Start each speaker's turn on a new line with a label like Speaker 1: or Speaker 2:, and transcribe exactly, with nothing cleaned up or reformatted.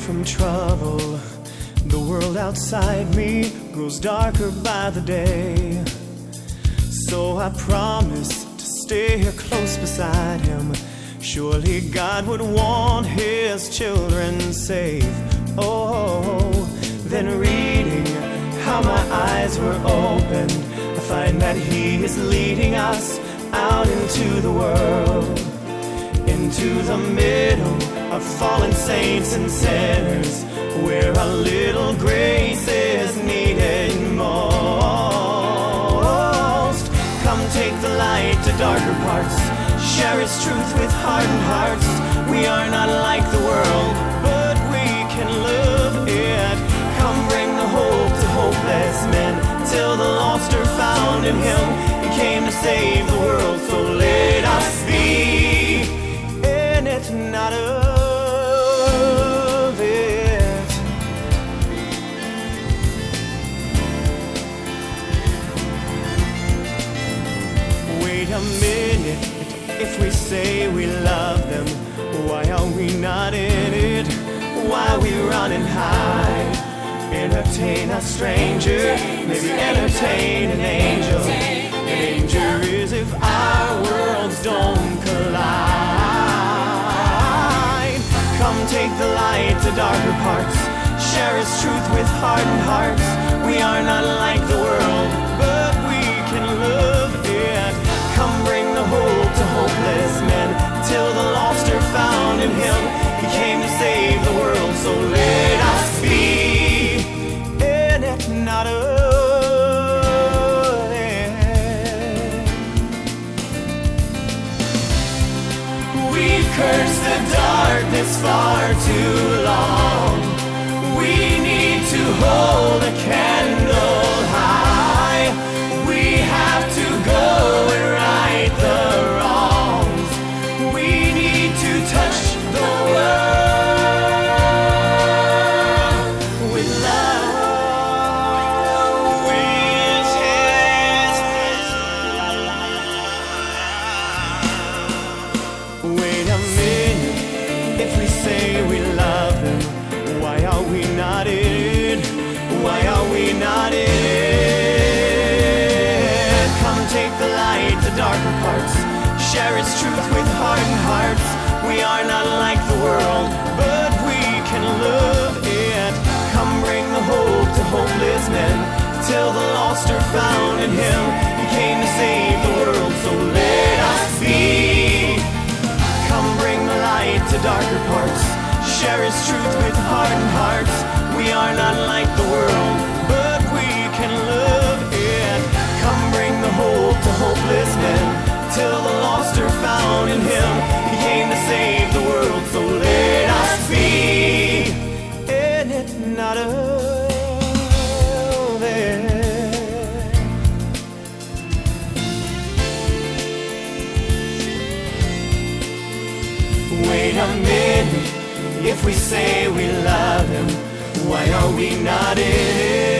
Speaker 1: from trouble. The world outside me grows darker by the day. So I promise to stay here close beside him. Surely God would want his children safe. Oh, then reading how my eyes were opened, I find that he is leading us out into the world, into the middle of fallen saints and sinners, where a little grace is needed most. Come take the light to darker parts, share his truth with hardened hearts. We are not like the world, but we can live it. Come bring the hope to hopeless men, till the lost are found in him. He came to save the world, so let us be in it, not of it. Wait a minute, if we say we love them, why are we not in it? Why we run and hide? Entertain a stranger, maybe entertain an angel. The danger is if our worlds don't collide. Come take the light to darker parts, share his truth with hardened hearts. We are not like the world, but we can live it. Come bring the hope to hopeless men, till the lost are found in him. He came to save the world, so let us be in it, not of it. We've cursed the darkness far too long. We need to hold a candle high. We have to go and right the wrongs. We need to touch the world with love, with his love. Wait a minute, if we say we love him, why are we not in it? Why are we not in it? Come take the light to darker parts, share its truth with hardened hearts. We are not like the world, but we can live it. Come bring the hope to hopeless men, till the lost are found in him. He came to save the world, so let us be. Come bring the light to darker parts, share his truth with hardened hearts. We are not like the world, but we can live it. Come bring the hope to hopeless men, till the lost are found in him. He came to save the world, so let us be in it, not of it. Wait a minute, if we say we love him, why are we not in it?